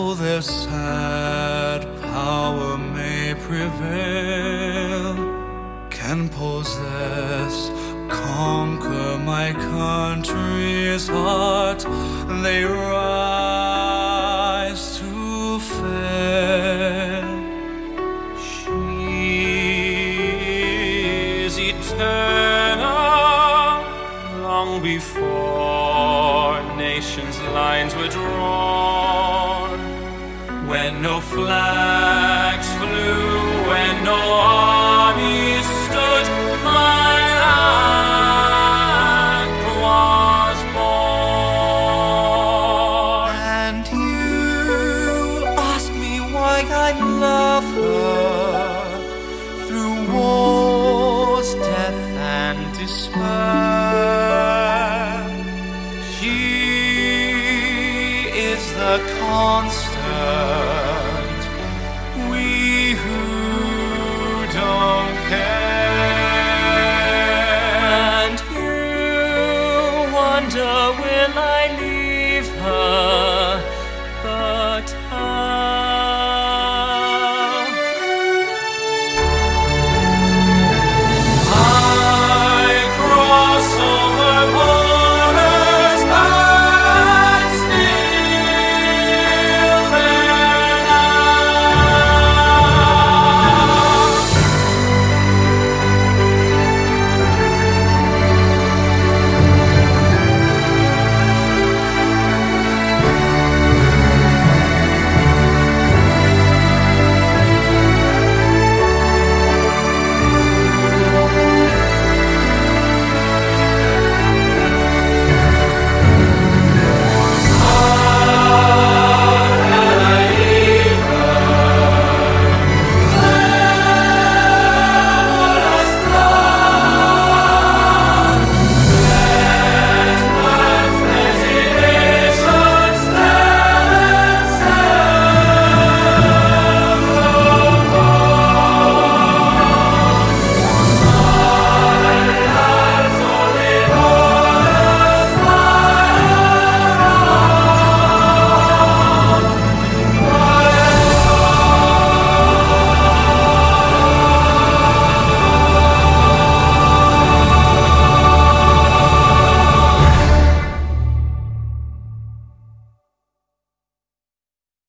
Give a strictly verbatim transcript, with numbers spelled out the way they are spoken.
Though their sad power may prevail, can possess, conquer my country's heart, they rise to fail. She is eternal, long before nations' lines were drawn, when no flags flew, when no armies stood, my land was born. And you ask me why I love her, through wars, death, and despair. She is the constant, we who don't care. And you wonder, will I leave her? But I